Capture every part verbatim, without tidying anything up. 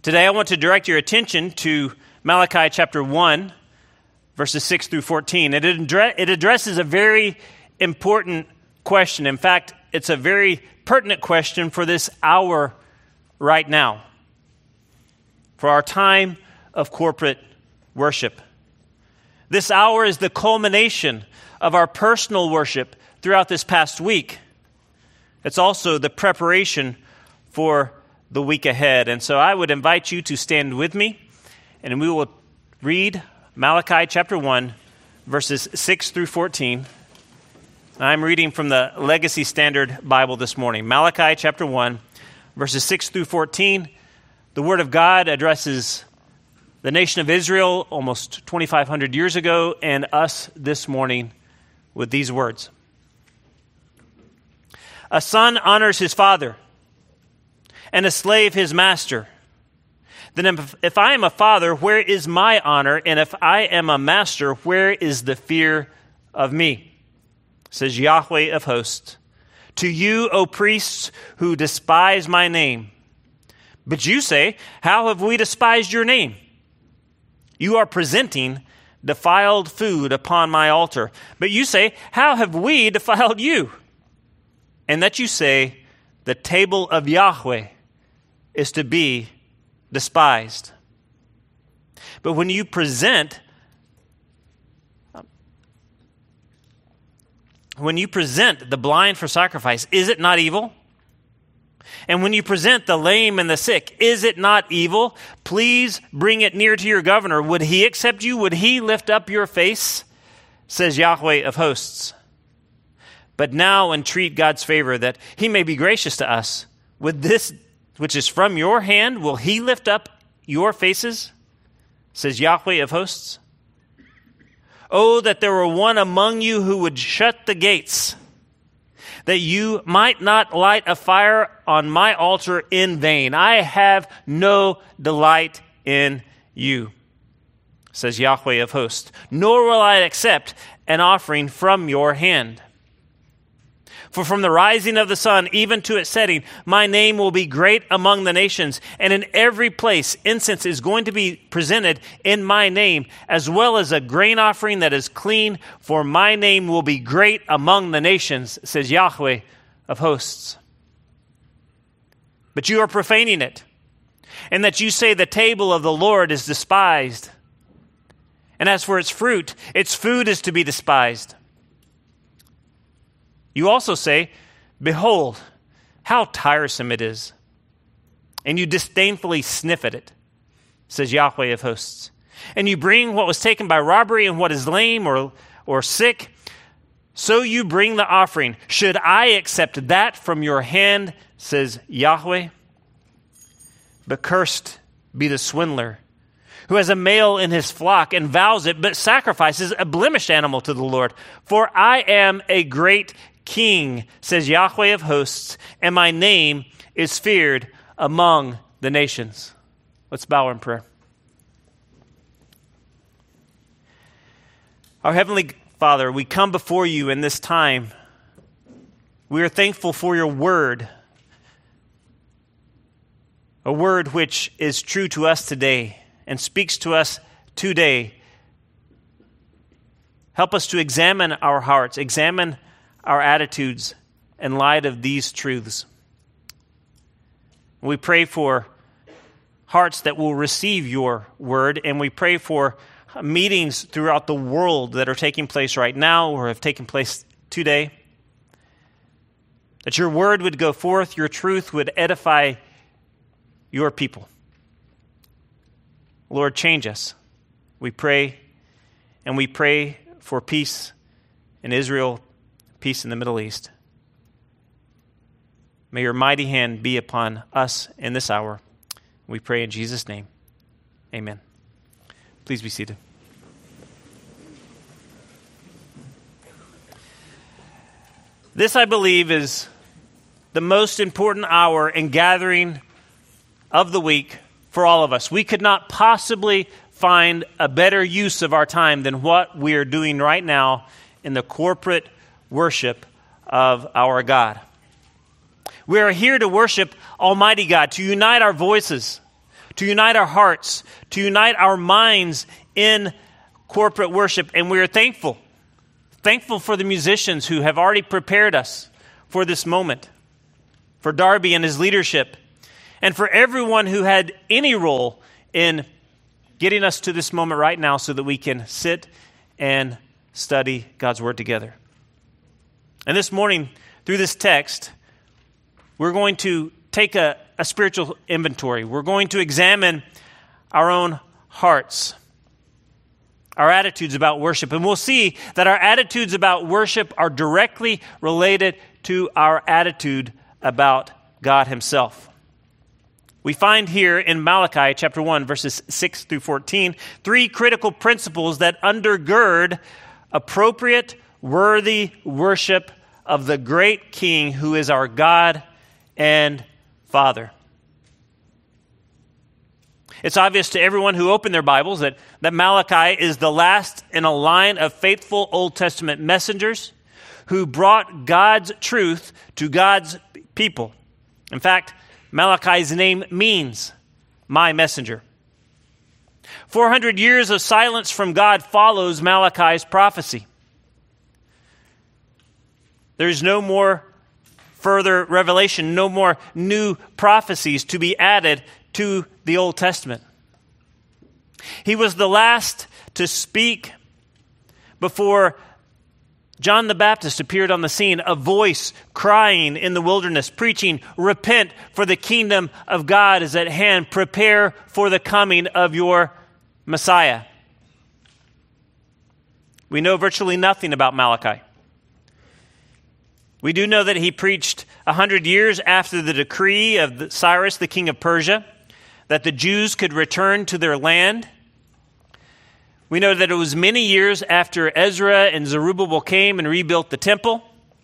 Today I want to direct your attention to Malachi chapter one, verses six through fourteen. It, addre- it addresses a very important question. In fact, it's a very pertinent question for this hour right now, for our time of corporate worship. This hour is the culmination of our personal worship throughout this past week. It's also the preparation for the week ahead. And so I would invite you to stand with me, and we will read Malachi chapter one, verses six through fourteen. I'm reading from the Legacy Standard Bible this morning. Malachi chapter one, verses six through fourteen. The Word of God addresses the nation of Israel almost twenty-five hundred years ago and us this morning with these words. A son honors his father, and a slave his master. Then if, if I am a father, where is my honor? And if I am a master, where is the fear of me? Says Yahweh of hosts. To you, O priests who despise my name. But you say, how have we despised your name? You are presenting defiled food upon my altar. But you say, how have we defiled you? And that you say, the table of Yahweh is to be despised. But when you present, when you present the blind for sacrifice, is it not evil? And when you present the lame and the sick, is it not evil? Please bring it near to your governor. Would he accept you? Would he lift up your face? Says Yahweh of hosts. But now entreat God's favor that he may be gracious to us. With this which is from your hand, will he lift up your faces? Says Yahweh of hosts. Oh, that there were one among you who would shut the gates, that you might not light a fire on my altar in vain. I have no delight in you, says Yahweh of hosts, nor will I accept an offering from your hand. For from the rising of the sun even to its setting, my name will be great among the nations, and in every place incense is going to be presented in my name, as well as a grain offering that is clean, for my name will be great among the nations, says Yahweh of hosts. But you are profaning it, and that you say the table of the Lord is despised. And as for its fruit, its food is to be despised. You also say, behold, how tiresome it is. And you disdainfully sniff at it, says Yahweh of hosts. And you bring what was taken by robbery and what is lame or, or sick. So you bring the offering. Should I accept that from your hand, says Yahweh? But cursed be the swindler, who has a male in his flock and vows it, but sacrifices a blemished animal to the Lord. For I am a great king, says Yahweh of hosts, and my name is feared among the nations. Let's bow in prayer. Our Heavenly Father, we come before you in this time. We are thankful for your word, a word which is true to us today and speaks to us today. Help us to examine our hearts, examine our attitudes in light of these truths. We pray for hearts that will receive your word, and we pray for meetings throughout the world that are taking place right now or have taken place today. That your word would go forth, your truth would edify your people. Lord, change us, we pray, and we pray for peace in Israel, peace in the Middle East. May your mighty hand be upon us in this hour. We pray in Jesus' name. Amen. Please be seated. This, I believe, is the most important hour and gathering of the week for all of us. We could not possibly find a better use of our time than what we are doing right now in the corporate worship of our God. We are here to worship Almighty God, to unite our voices, to unite our hearts, to unite our minds in corporate worship. And we are thankful, thankful for the musicians who have already prepared us for this moment, for Darby and his leadership, and for everyone who had any role in getting us to this moment right now so that we can sit and study God's Word together. And this morning, through this text, we're going to take a, a spiritual inventory. We're going to examine our own hearts, our attitudes about worship. And we'll see that our attitudes about worship are directly related to our attitude about God Himself. We find here in Malachi chapter one, verses six through fourteen, three critical principles that undergird appropriate, worthy worship of the great King who is our God and Father. It's obvious to everyone who opened their Bibles that, that Malachi is the last in a line of faithful Old Testament messengers who brought God's truth to God's people. In fact, Malachi's name means my messenger. four hundred years of silence from God follows Malachi's prophecy. There's no more further revelation, no more new prophecies to be added to the Old Testament. He was the last to speak before John the Baptist appeared on the scene, a voice crying in the wilderness, preaching, "Repent, for the kingdom of God is at hand. Prepare for the coming of your Messiah." We know virtually nothing about Malachi. We do know that he preached a hundred years after the decree of Cyrus, the king of Persia, that the Jews could return to their land. We know that it was many years after Ezra and Zerubbabel came and rebuilt the temple.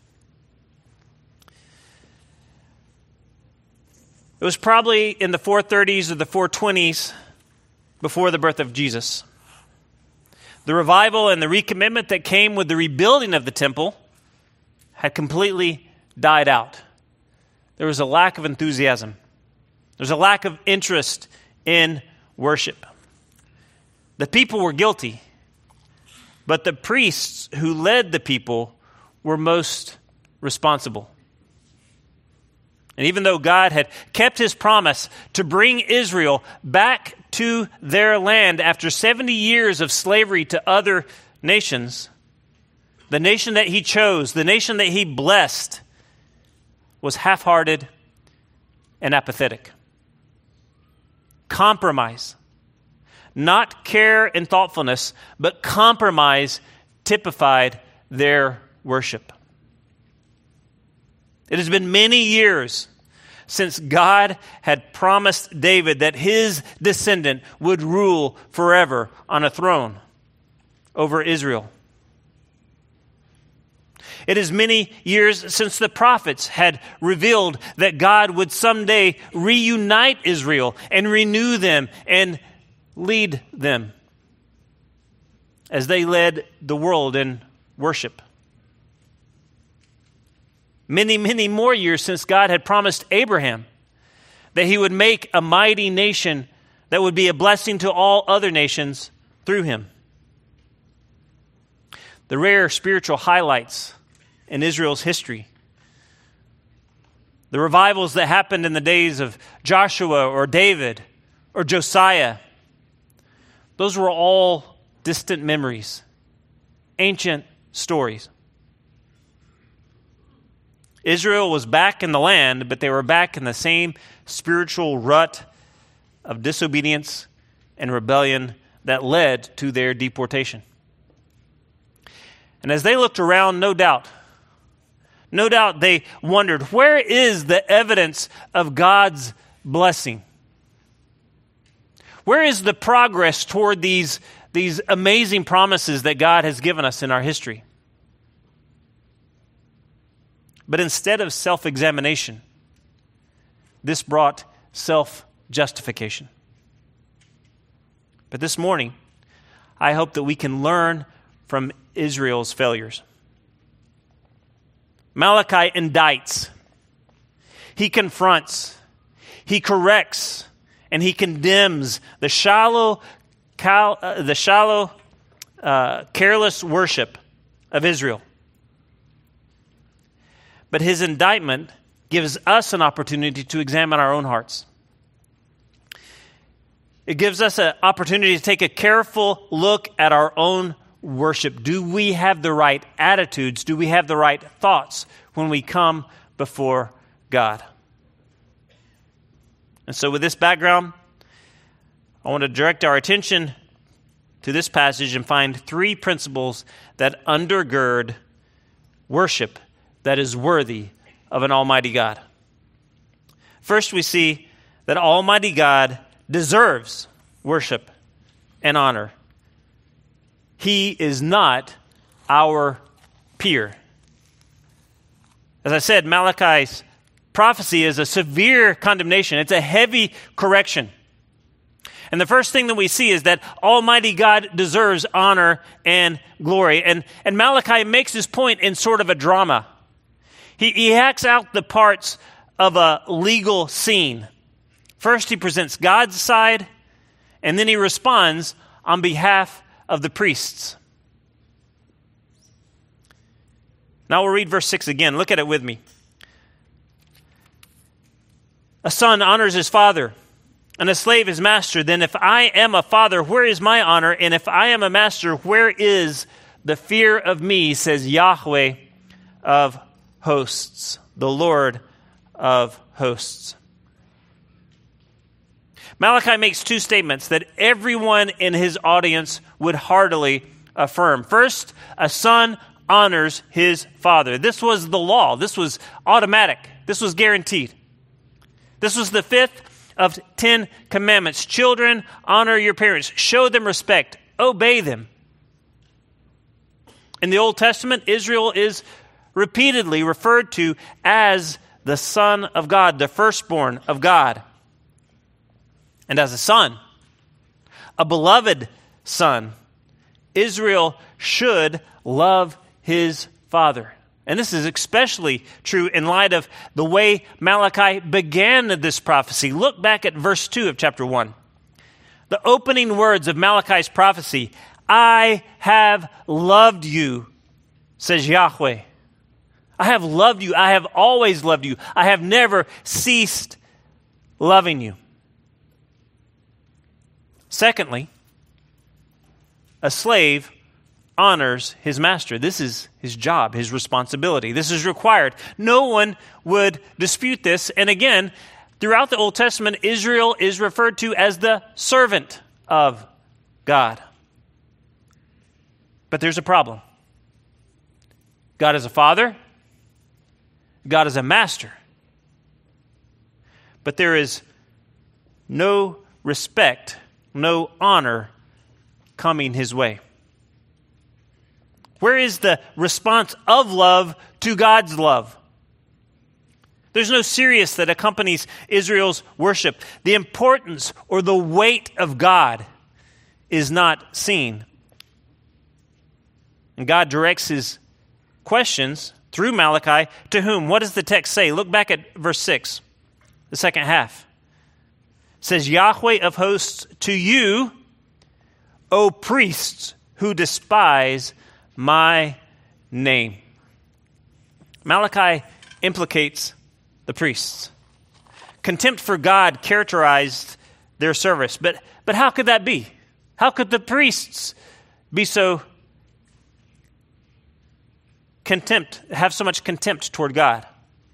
It was probably in the four thirties or the four twenties before the birth of Jesus. The revival and the recommitment that came with the rebuilding of the temple had completely died out. There was a lack of enthusiasm. There was a lack of interest in worship. The people were guilty, but the priests who led the people were most responsible. And even though God had kept His promise to bring Israel back to their land after seventy years of slavery to other nations, the nation that He chose, the nation that He blessed, was half-hearted and apathetic. Compromise. Not care and thoughtfulness, but compromise typified their worship. It has been many years since God had promised David that his descendant would rule forever on a throne over Israel. It is many years since the prophets had revealed that God would someday reunite Israel and renew them and lead them as they led the world in worship. Many, many more years since God had promised Abraham that he would make a mighty nation that would be a blessing to all other nations through him. The rare spiritual highlights in Israel's history, the revivals that happened in the days of Joshua or David or Josiah, those were all distant memories, ancient stories. Israel was back in the land, but they were back in the same spiritual rut of disobedience and rebellion that led to their deportation. And as they looked around, no doubt, no doubt they wondered, where is the evidence of God's blessing? Where is the progress toward these, these amazing promises that God has given us in our history? But instead of self-examination, this brought self-justification. But this morning, I hope that we can learn from Israel's failures. Malachi indicts, he confronts, he corrects, and he condemns the shallow, cal, uh, the shallow, uh, careless worship of Israel. But his indictment gives us an opportunity to examine our own hearts. It gives us an opportunity to take a careful look at our own worship. Do we have the right attitudes? Do we have the right thoughts when we come before God? And so with this background, I want to direct our attention to this passage and find three principles that undergird worship that is worthy of an almighty God. First, we see that Almighty God deserves worship and honor. He is not our peer. As I said, Malachi's prophecy is a severe condemnation. It's a heavy correction. And the first thing that we see is that Almighty God deserves honor and glory. And, and Malachi makes his point in sort of a drama. He, he acts out the parts of a legal scene. First, he presents God's side, and then he responds on behalf of the priests. Now we'll read verse six again. Look at it with me. A son honors his father, and a slave his master. Then if I am a father, where is my honor? And if I am a master, where is the fear of me, says Yahweh of hosts, the Lord of hosts. Malachi makes two statements that everyone in his audience would heartily affirm. First, a son honors his father. This was the law. This was automatic. This was guaranteed. This was the fifth of ten commandments. Children, honor your parents. Show them respect. Obey them. In the Old Testament, Israel is repeatedly referred to as the son of God, the firstborn of God. And as a son, a beloved son, Israel should love his father. And this is especially true in light of the way Malachi began this prophecy. Look back at verse two of chapter one. The opening words of Malachi's prophecy, I have loved you, says Yahweh. I have loved you. I have always loved you. I have never ceased loving you. Secondly, a slave honors his master. This is his job, his responsibility. This is required. No one would dispute this. And again, throughout the Old Testament, Israel is referred to as the servant of God. But there's a problem. God is a father. God is a master. But there is no respect, no honor coming his way. Where is the response of love to God's love? There's no seriousness that accompanies Israel's worship. The importance or the weight of God is not seen. And God directs his questions through Malachi to whom? What does the text say? Look back at verse six, the second half. It says, Yahweh of hosts, to you, O priests who despise my name. Malachi implicates the priests. Contempt for God characterized their service. But, but how could that be? How could the priests be so contempt, have so much contempt toward God?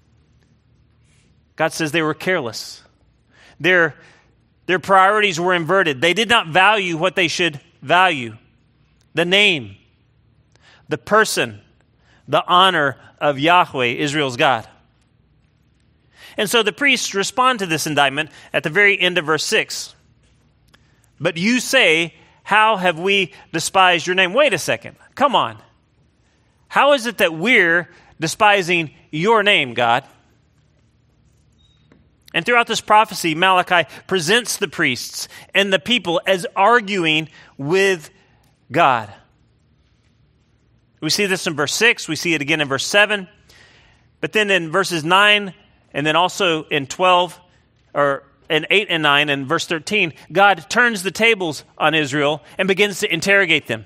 God says they were careless. Their, their priorities were inverted. They did not value what they should value. The name, the person, the honor of Yahweh, Israel's God. And so the priests respond to this indictment at the very end of verse six. But you say, how have we despised your name? Wait a second. Come on. How is it that we're despising your name, God? And throughout this prophecy, Malachi presents the priests and the people as arguing with God. We see this in verse six. We see it again in verse seven. But then in verses nine and then also in twelve, or in eight and nine and verse thirteen, God turns the tables on Israel and begins to interrogate them.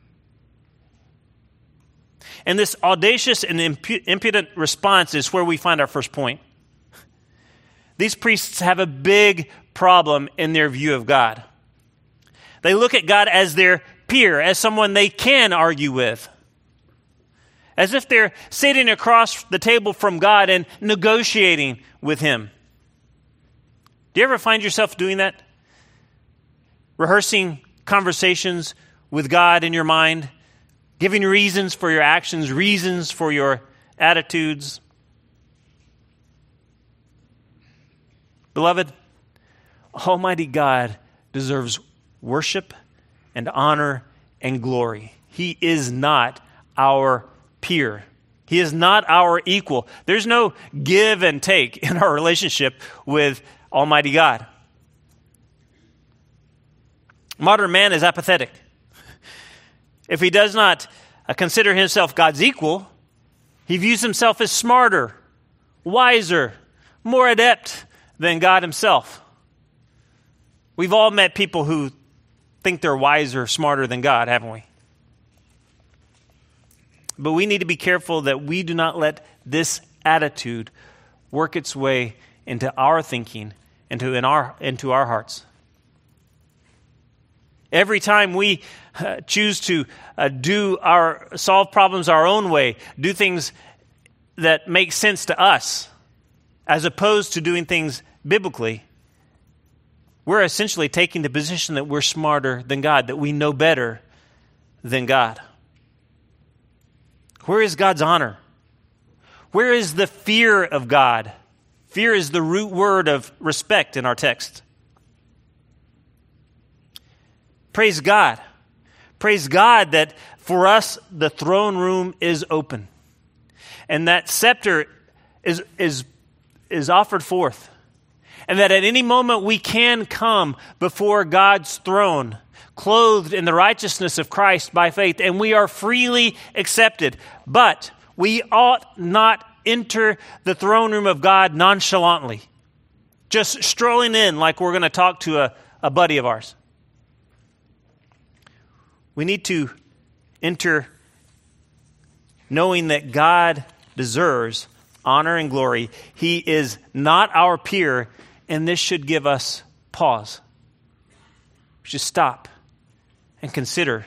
And this audacious and impu- impudent response is where we find our first point. These priests have a big problem in their view of God. They look at God as their peer, as someone they can argue with, as if they're sitting across the table from God and negotiating with him. Do you ever find yourself doing that? Rehearsing conversations with God in your mind, giving reasons for your actions, reasons for your attitudes. Beloved, Almighty God deserves worship and honor and glory. He is not our peer. He is not our equal. There's no give and take in our relationship with Almighty God. Modern man is apathetic. If he does not uh, consider himself God's equal, he views himself as smarter, wiser, more adept than God himself. We've all met people who think they're wiser, smarter than God, haven't we? But we need to be careful that we do not let this attitude work its way into our thinking, into, in our, into our hearts. Every time we uh, choose to uh, do our solve problems our own way, do things that make sense to us, as opposed to doing things biblically, we're essentially taking the position that we're smarter than God, that we know better than God. Where is God's honor? Where is the fear of God? Fear is the root word of respect in our text. Praise God. Praise God that for us the throne room is open. And that scepter is, is, is offered forth. And that at any moment we can come before God's throne, clothed in the righteousness of Christ by faith, and we are freely accepted. But we ought not enter the throne room of God nonchalantly, just strolling in like we're going to talk to a, a buddy of ours. We need to enter knowing that God deserves honor and glory. He is not our peer, and this should give us pause. We should stop and consider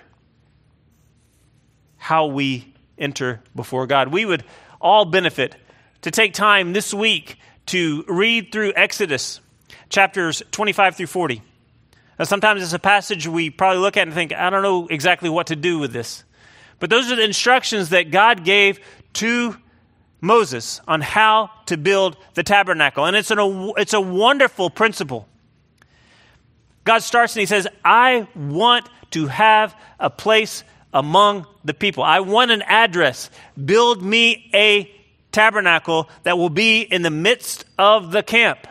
how we enter before God. We would all benefit to take time this week to read through Exodus chapters twenty-five through forty. Now, sometimes it's a passage we probably look at and think, I don't know exactly what to do with this. But those are the instructions that God gave to Moses on how to build the tabernacle. And it's, an, it's a wonderful principle. God starts and he says, I want to have a place among the people. I want an address. Build me a tabernacle that will be in the midst of the camp.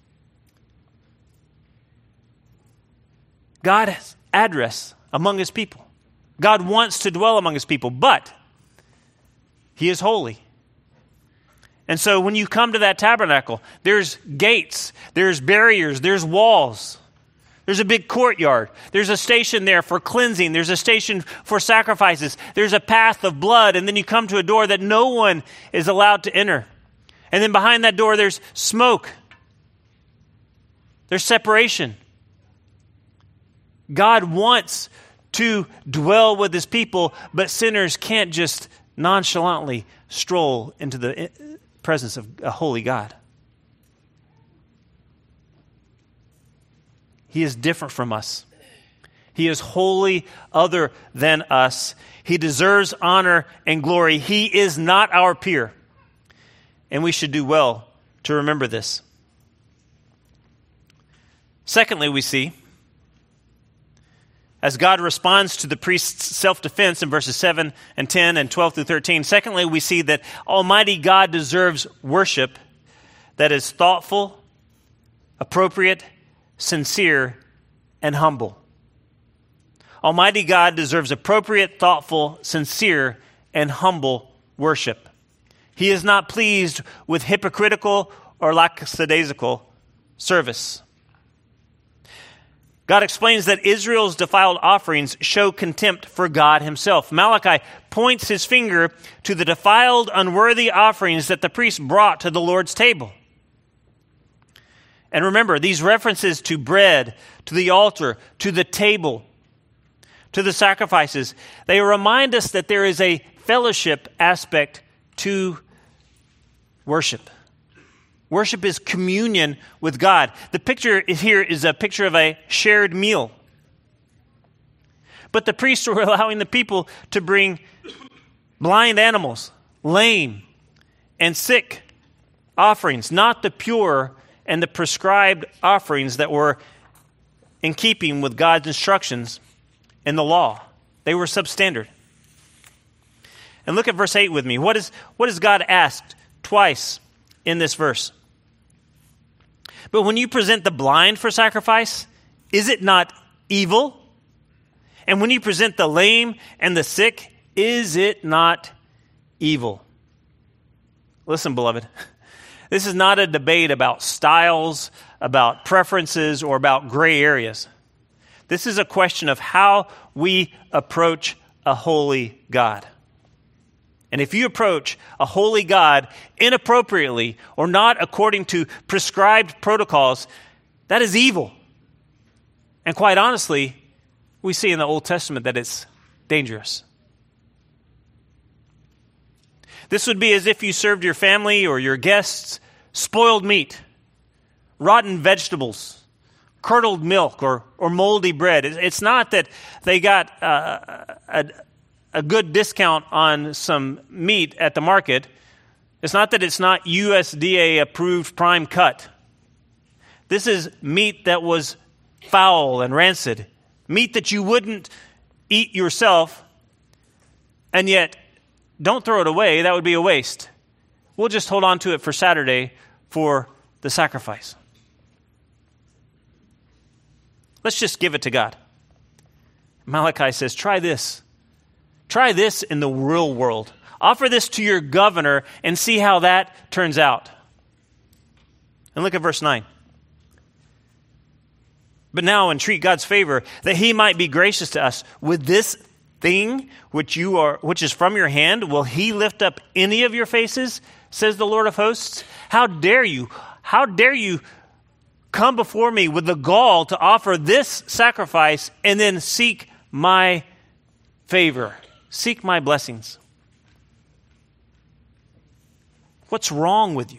God's address among his people. God wants to dwell among his people, but he is holy. And so when you come to that tabernacle, there's gates, there's barriers, there's walls. There's a big courtyard. There's a station there for cleansing. There's a station for sacrifices. There's a path of blood. And then you come to a door that no one is allowed to enter. And then behind that door, there's smoke. There's separation. God wants to dwell with his people, but sinners can't just nonchalantly stroll into the presence of a holy God. He is different from us. He is wholly other than us. He deserves honor and glory. He is not our peer. And we should do well to remember this. Secondly, we see, as God responds to the priest's self-defense in verses seven and ten and twelve through thirteen, secondly, we see that Almighty God deserves worship that is thoughtful, appropriate, sincere, and humble. Almighty God deserves appropriate, thoughtful, sincere, and humble worship. He is not pleased with hypocritical or lackadaisical service. God explains that Israel's defiled offerings show contempt for God himself. Malachi points his finger to the defiled, unworthy offerings that the priests brought to the Lord's table. And remember, these references to bread, to the altar, to the table, to the sacrifices, they remind us that there is a fellowship aspect to worship. Worship is communion with God. The picture here is a picture of a shared meal. But the priests were allowing the people to bring blind animals, lame, and sick offerings, not the pure and the prescribed offerings that were in keeping with God's instructions in the law. They were substandard. And look at verse eight with me. What is, what is God asked twice in this verse? But when you present the blind for sacrifice, is it not evil? And when you present the lame and the sick, is it not evil? Listen, beloved, this is not a debate about styles, about preferences, or about gray areas. This is a question of how we approach a holy God. And if you approach a holy God inappropriately or not according to prescribed protocols, that is evil. And quite honestly, we see in the Old Testament that it's dangerous. This would be as if you served your family or your guests spoiled meat, rotten vegetables, curdled milk, or, or moldy bread. It's not that they got uh, a, a good discount on some meat at the market. It's not that it's not U S D A approved prime cut. This is meat that was foul and rancid, meat that you wouldn't eat yourself, and yet don't throw it away. That would be a waste. We'll just hold on to it for Saturday for the sacrifice. Let's just give it to God. Malachi says, try this. Try this in the real world. Offer this to your governor and see how that turns out. And look at verse nine. But now entreat God's favor that he might be gracious to us. With this thing which you are, which is from your hand, will he lift up any of your faces, says the Lord of hosts? How dare you? How dare you come before me with the gall to offer this sacrifice and then seek my favor, seek my blessings? What's wrong with you?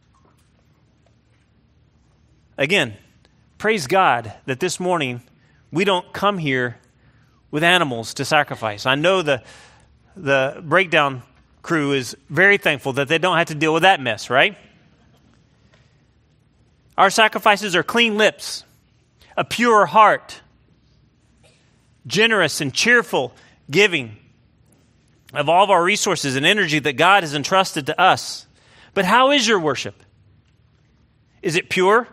Again, praise God that this morning we don't come here with animals to sacrifice. I know the the breakdown crew is very thankful that they don't have to deal with that mess, right? Our sacrifices are clean lips, a pure heart, generous and cheerful giving of all of our resources and energy that God has entrusted to us. But how is your worship? Is it pure?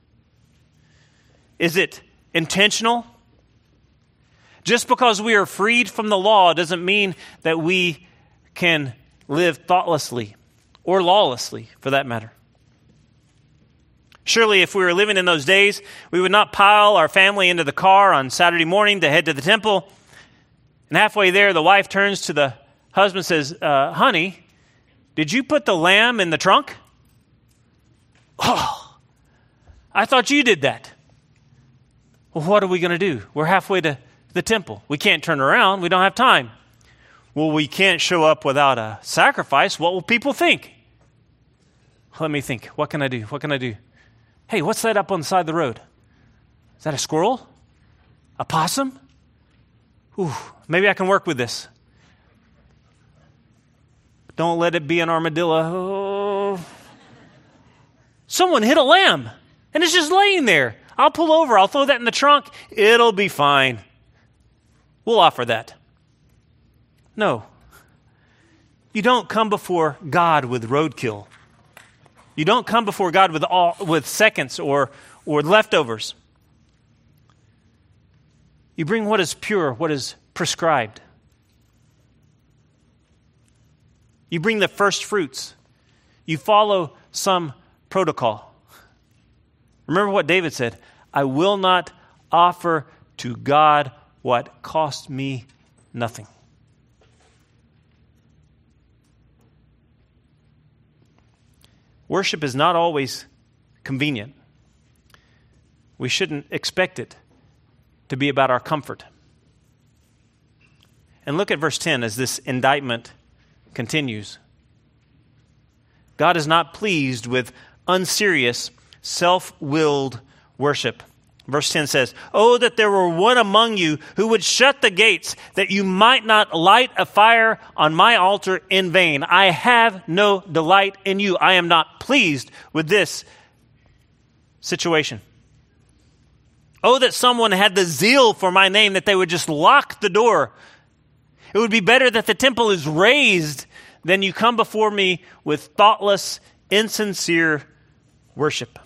Is it intentional? Just because we are freed from the law doesn't mean that we can live thoughtlessly or lawlessly, for that matter. Surely if we were living in those days, we would not pile our family into the car on Saturday morning to head to the temple. And halfway there, the wife turns to the husband and says, uh, honey, did you put the lamb in the trunk? Oh, I thought you did that. Well, what are we going to do? We're halfway to the temple. We can't turn around. We don't have time. Well, we can't show up without a sacrifice. What will people think? Let me think. What can I do? What can I do? Hey, what's that up on the side of the road? Is that a squirrel? A possum? Ooh, maybe I can work with this. Don't let it be an armadillo. Oh. Someone hit a lamb, and it's just laying there. I'll pull over. I'll throw that in the trunk. It'll be fine. We'll offer that. No. You don't come before God with roadkill. You don't come before God with all, with seconds or, or leftovers. You bring what is pure, what is prescribed. You bring the first fruits. You follow some protocol. Remember what David said, I will not offer to God what cost me nothing. Worship is not always convenient. We shouldn't expect it to be about our comfort. And look at verse ten as this indictment continues. God is not pleased with unserious, self-willed worship. Verse ten says, "Oh, that there were one among you who would shut the gates, that you might not light a fire on my altar in vain. I have no delight in you. I am not pleased with this situation. Oh, that someone had the zeal for my name, that they would just lock the door. It would be better that the temple is razed than you come before me with thoughtless, insincere worship."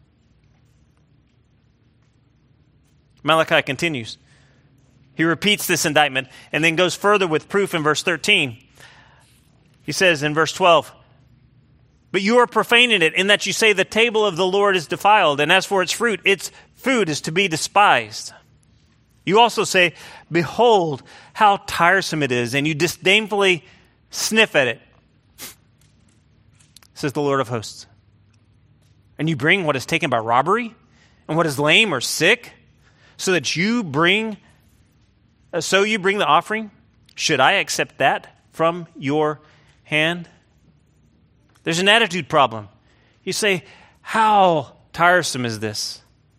Malachi continues. He repeats this indictment and then goes further with proof in verse thirteen. He says in verse twelve, "But you are profaning it in that you say the table of the Lord is defiled, and as for its fruit, its food is to be despised. You also say, behold, how tiresome it is, and you disdainfully sniff at it, says the Lord of hosts. And you bring what is taken by robbery, and what is lame or sick, so that you bring, uh, so you bring the offering. Should I accept that from your hand?" There's an attitude problem. You say, how tiresome is this?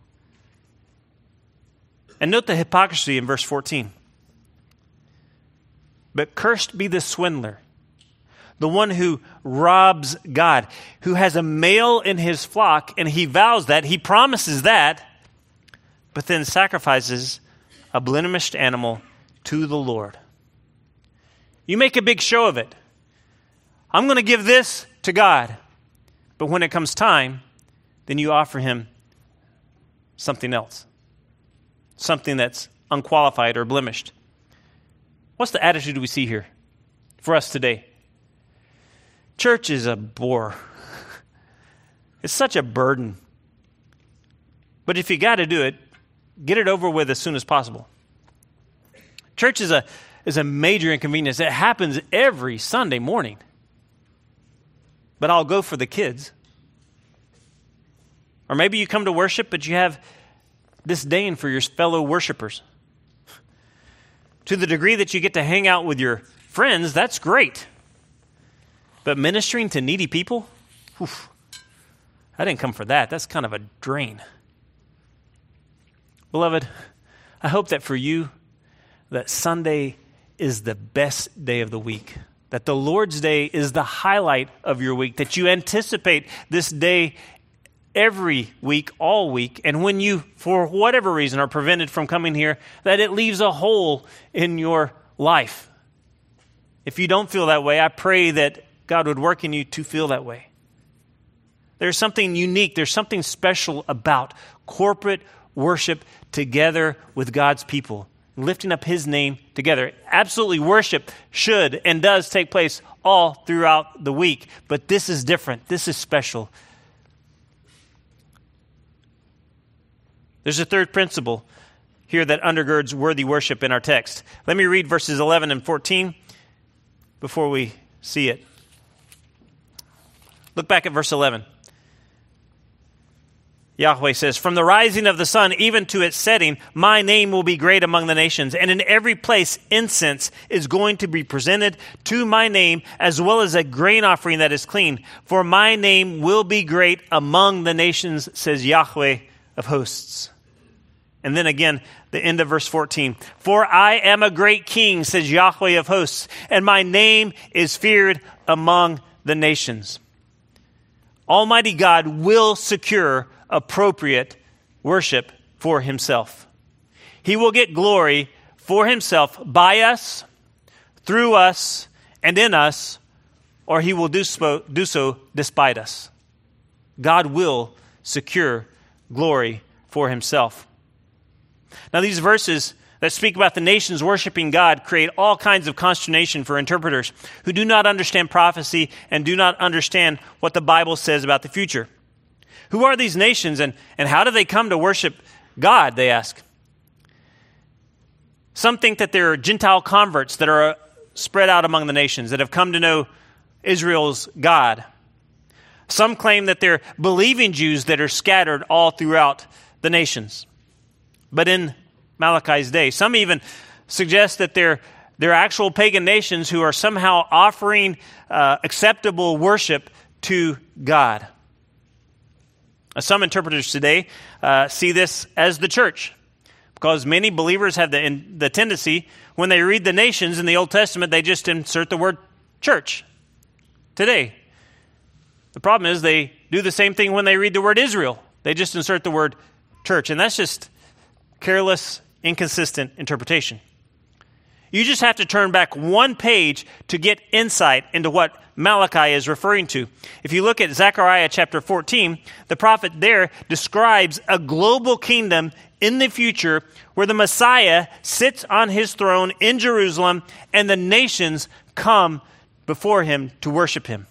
And note the hypocrisy in verse fourteen. "But cursed be the swindler, the one who robs God, who has a male in his flock, and he vows that, he promises that, but then sacrifices a blemished animal to the Lord." You make a big show of it. I'm going to give this to God. But when it comes time, then you offer him something else. Something that's unqualified or blemished. What's the attitude we see here for us today? Church is a bore. It's such a burden. But if you got to do it, get it over with as soon as possible. Church is a is a major inconvenience. It happens every Sunday morning. But I'll go for the kids. Or maybe you come to worship, but you have disdain for your fellow worshipers. To the degree that you get to hang out with your friends, that's great. But ministering to needy people? Whew, I didn't come for that. That's kind of a drain. Beloved, I hope that for you, that Sunday is the best day of the week. That the Lord's Day is the highlight of your week. That you anticipate this day every week, all week. And when you, for whatever reason, are prevented from coming here, that it leaves a hole in your life. If you don't feel that way, I pray that God would work in you to feel that way. There's something unique, there's something special about corporate worship together with God's people, lifting up his name together. Absolutely, worship should and does take place all throughout the week, but this is different. This is special. There's a third principle here that undergirds worthy worship in our text. Let me read verses eleven and fourteen before we see it. Look back at verse eleven. Yahweh says, "From the rising of the sun even to its setting, my name will be great among the nations. And in every place incense is going to be presented to my name, as well as a grain offering that is clean. For my name will be great among the nations, says Yahweh of hosts." And then again, the end of verse fourteen. "For I am a great king, says Yahweh of hosts, and my name is feared among the nations." Almighty God will secure appropriate worship for himself. He will get glory for himself by us, through us, and in us, or he will do so, do so despite us. God will secure glory for himself. Now, these verses that speak about the nations worshiping God create all kinds of consternation for interpreters who do not understand prophecy and do not understand what the Bible says about the future. Who are these nations and, and how do they come to worship God, they ask. Some think that there are Gentile converts that are spread out among the nations that have come to know Israel's God. Some claim that they're believing Jews that are scattered all throughout the nations. But in Malachi's day, some even suggest that they're, they're actual pagan nations who are somehow offering uh, acceptable worship to God. Uh, some interpreters today uh, see this as the church, because many believers have the, in, the tendency, when they read the nations in the Old Testament, they just insert the word church today. The problem is they do the same thing when they read the word Israel. They just insert the word church, and that's just careless, inconsistent interpretation. You just have to turn back one page to get insight into what Malachi is referring to. If you look at Zechariah chapter fourteen, the prophet there describes a global kingdom in the future where the Messiah sits on his throne in Jerusalem and the nations come before him to worship him.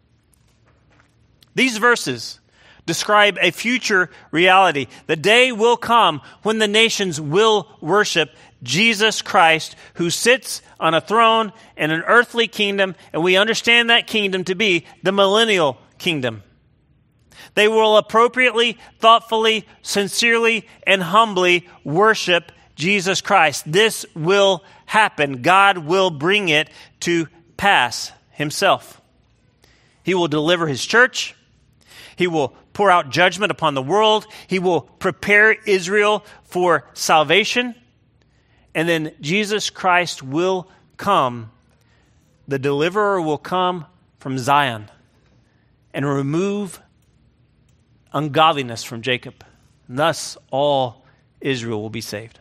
These verses describe a future reality. The day will come when the nations will worship Jesus Christ, who sits on a throne in an earthly kingdom, and we understand that kingdom to be the millennial kingdom. They will appropriately, thoughtfully, sincerely, and humbly worship Jesus Christ. This will happen. God will bring it to pass himself. He will deliver his church. He will pour out judgment upon the world. He will prepare Israel for salvation. And then Jesus Christ will come. The deliverer will come from Zion and remove ungodliness from Jacob. And thus, all Israel will be saved.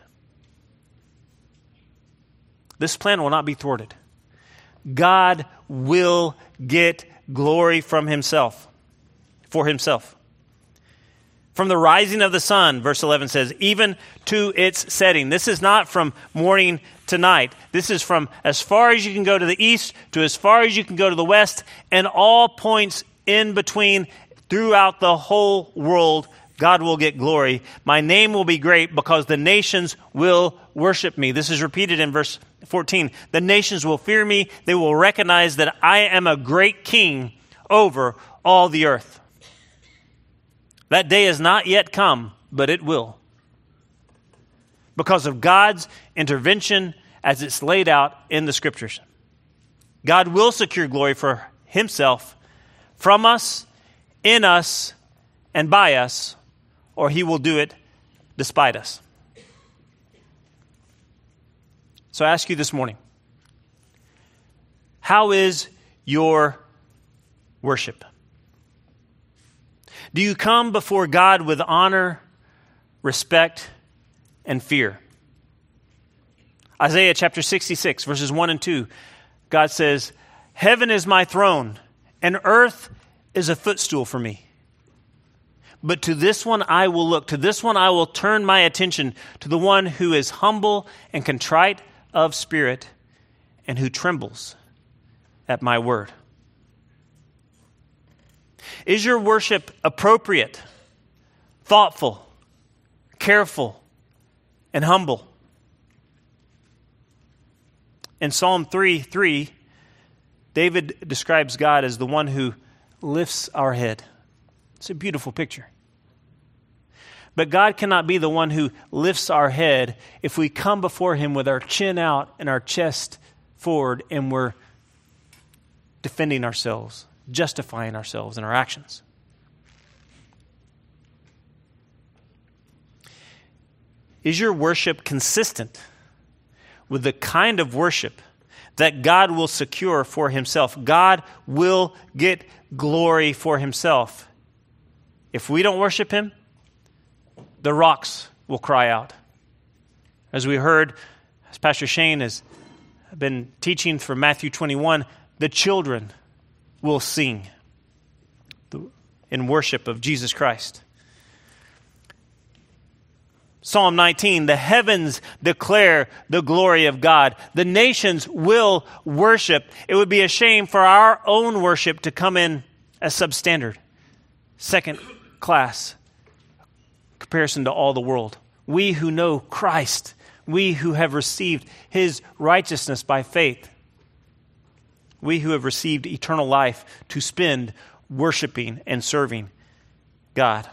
This plan will not be thwarted. God will get glory from himself, for himself. From the rising of the sun, verse eleven says, even to its setting. This is not from morning to night. This is from as far as you can go to the east to as far as you can go to the west, and all points in between throughout the whole world. God will get glory. My name will be great because the nations will worship me. This is repeated in verse fourteen. The nations will fear me. They will recognize that I am a great king over all the earth. That day has not yet come, but it will. Because of God's intervention as it's laid out in the Scriptures. God will secure glory for himself from us, in us, and by us, or he will do it despite us. So I ask you this morning, how is your worship? Do you come before God with honor, respect, and fear? Isaiah chapter sixty-six, verses one and two, God says, heaven is my throne, and earth is a footstool for me. But to this one I will look, to this one I will turn my attention, to the one who is humble and contrite of spirit, and who trembles at my word. Is your worship appropriate, thoughtful, careful, and humble? In Psalm three three, David describes God as the one who lifts our head. It's a beautiful picture. But God cannot be the one who lifts our head if we come before him with our chin out and our chest forward and we're defending ourselves, justifying ourselves in our actions. Is your worship consistent with the kind of worship that God will secure for himself? God will get glory for himself. If we don't worship him, the rocks will cry out. As we heard, as Pastor Shane has been teaching from Matthew twenty-one, the children will sing in worship of Jesus Christ. Psalm nineteen, the heavens declare the glory of God. The nations will worship. It would be a shame for our own worship to come in as substandard, second class, comparison to all the world. We who know Christ We who have received his righteousness by faith. We who have received eternal life to spend worshiping and serving God.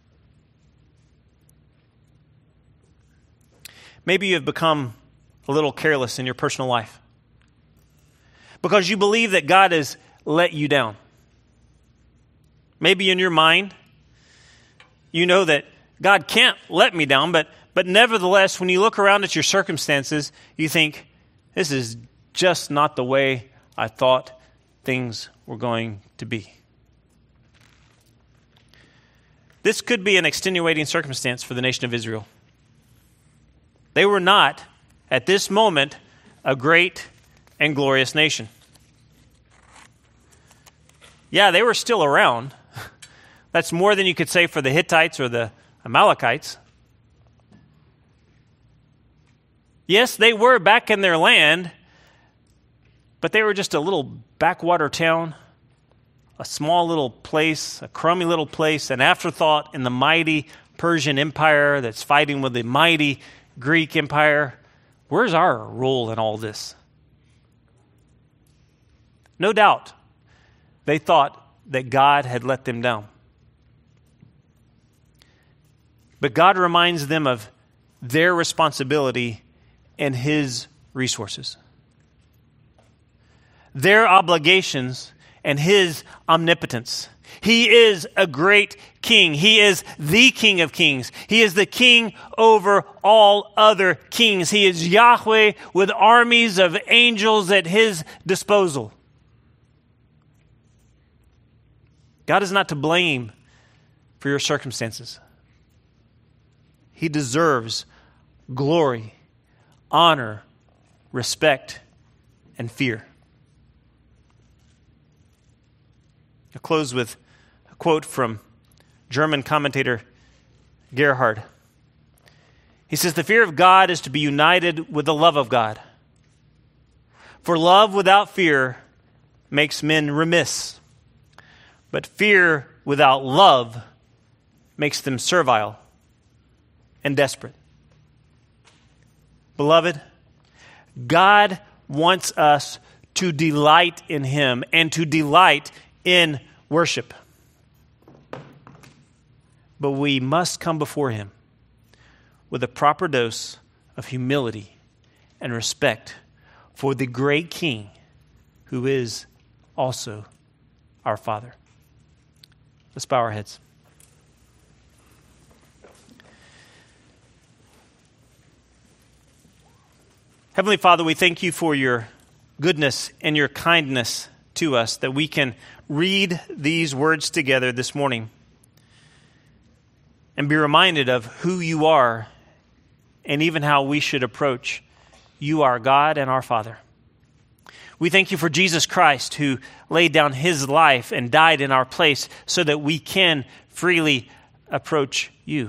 Maybe you have become a little careless in your personal life because you believe that God has let you down. Maybe in your mind, you know that God can't let me down, but, but nevertheless, when you look around at your circumstances, you think, this is just not the way I thought things were going to be. This could be an extenuating circumstance for the nation of Israel. They were not, at this moment, a great and glorious nation. Yeah, they were still around. That's more than you could say for the Hittites or the Amalekites. Yes, they were back in their land, but they were just a little backwater town, a small little place, a crummy little place, an afterthought in the mighty Persian Empire that's fighting with the mighty Greek Empire. Where's our role in all this? No doubt, they thought that God had let them down. But God reminds them of their responsibility and his resources, their obligations and his omnipotence. He is a great king. He is the King of kings. He is the king over all other kings. He is Yahweh with armies of angels at his disposal. God is not to blame for your circumstances. He deserves glory, honor, respect, and fear. I'll close with a quote from German commentator Gerhard. He says, "The fear of God is to be united with the love of God. For love without fear makes men remiss, but fear without love makes them servile and desperate." Beloved, God wants us to delight in him and to delight in worship. But we must come before him with a proper dose of humility and respect for the great King who is also our Father. Let's bow our heads. Heavenly Father, we thank you for your goodness and your kindness to us, that we can read these words together this morning and be reminded of who you are and even how we should approach you, our God and our Father. We thank you for Jesus Christ, who laid down his life and died in our place so that we can freely approach you.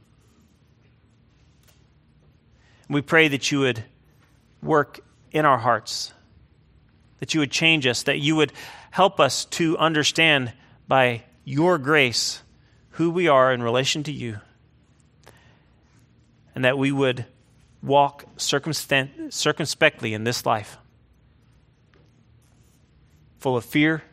We pray that you would work in our hearts, that you would change us, that you would help us to understand by your grace who we are in relation to you, and that we would walk circumspe- circumspectly in this life, full of fear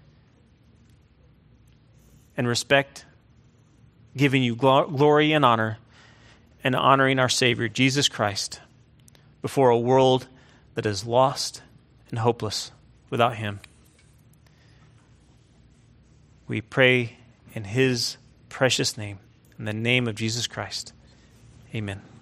and respect, giving you gl- glory and honor, and honoring our Savior, Jesus Christ, before a world that is lost and hopeless without him. We pray in his precious name, in the name of Jesus Christ. Amen.